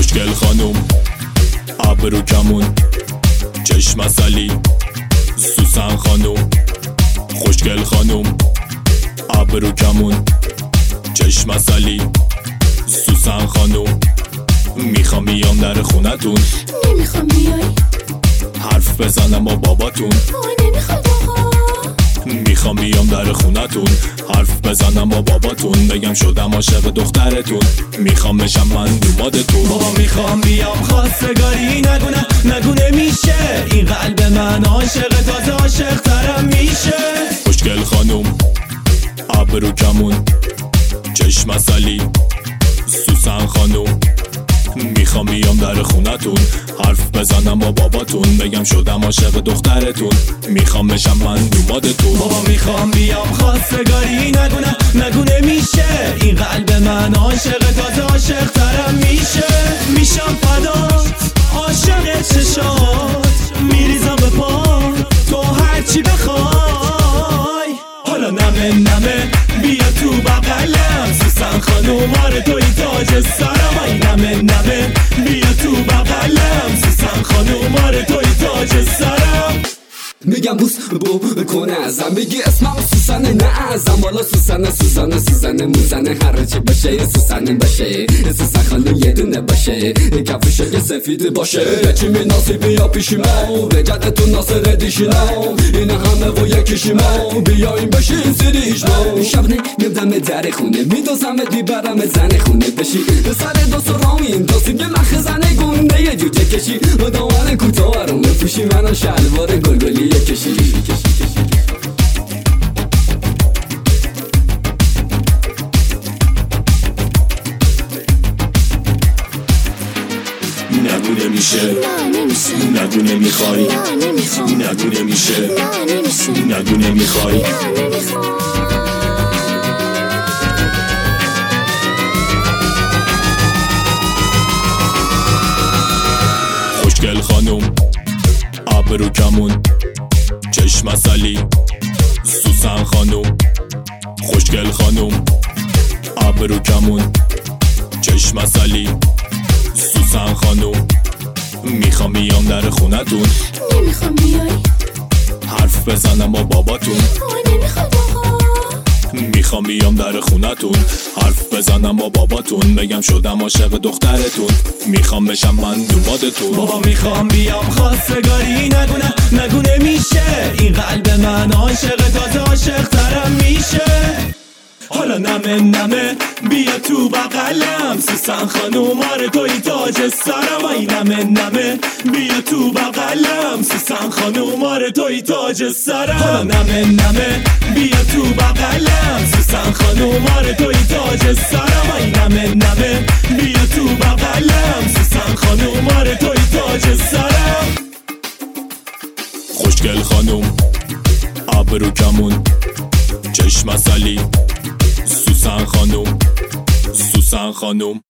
خوشگل خانوم ابرو کمون چشم عسلی سوسن خانوم خوشگل خانوم ابرو کمون چشم عسلی سوسن خانوم میخوام بیام در خونتون. نمیخوام بیای حرف بزنم با باباتون. نمیخواد آقا. میخوام بیام در خونتون حرف بزنم با باباتون بگم شدم عاشق دخترتون میخوام بشم من دومادتون. بابا میخوام بیام خواستگاری نگو نمیشه این قلب من عاشق تازه عاشق ترم میشه. خوشگل خانوم ابرو کمون چشم عسلی سوسن خانوم میخوام بیام در خونتون حرف بزنم با باباتون بگم شدم عاشق دخترتون میخوام بشم من دومادتون. بابا میخوام بیام خواستگاری نگو نمیشه این قلب من عاشق تازه عاشق ترم میشه. میشم فدات عاشق چشات میریزم به پا تو هرچی بخوای. حالا نمه بیا تو بغلم سوسن خانوم آره توی تاج سرم. ای نمه بیا تو بغلم سوسن خانوم آره توی تاج سرم. میگم بوس کنه ازم بگی اسمم سوسنه نه ازم والا سوسنه موزنه هر چی باشه سوسنه باشه سوسن خانم یه دونه باشه کفشه که سفید باشه چی می ناصیبی یا پیشیمو به جدتون ناصر دیشینم این همه و یکیشیمو بیایم بشین سیریش نو شب نمیدم در خونه میدوزم دیبرم زن خونه بشی سر دو سرامین دوستی که مخزنه گونه یه جوجه کشی و دامن کوتاه رو بپوشی منو شلوار گلگلی کشی. نگو نمیشه نگو نمیخوای نگو نمیشه نگو نمیخوای. خوشگل خانوم ابرو کمون چشم عسلی سوسن خانوم خوشگل خانوم ابرو کمون چشم عسلی سوسن خانوم میخوام بیام در خونتون. نمیخوام بیای حرف بزنم با باباتون. نمیخواد آقا. میخوام بیام در خونتون حرف بزنم با باباتون بگم شدم عاشق دخترتون میخوام بشم من دومادتون. بابا میخوام بیام خواستگاری نگو نمیشه این قلب من عاشق تازه عاشق ترم میشه. حالا نمه بیا تو بغلم سوسن خانوم آره توی تاج سرم. ای نمه بیا تو بغلم سوسن خانوم آره توی تاج سرم. حالا نمه بیا تو بغلم سوسن خانوم آره توی تاج سرم. ای نمه بیا تو بغلم سوسن خانوم آره توی تاج سرم. خوشگل خانوم ابرو کمون چشم عسلی سوسن خانوم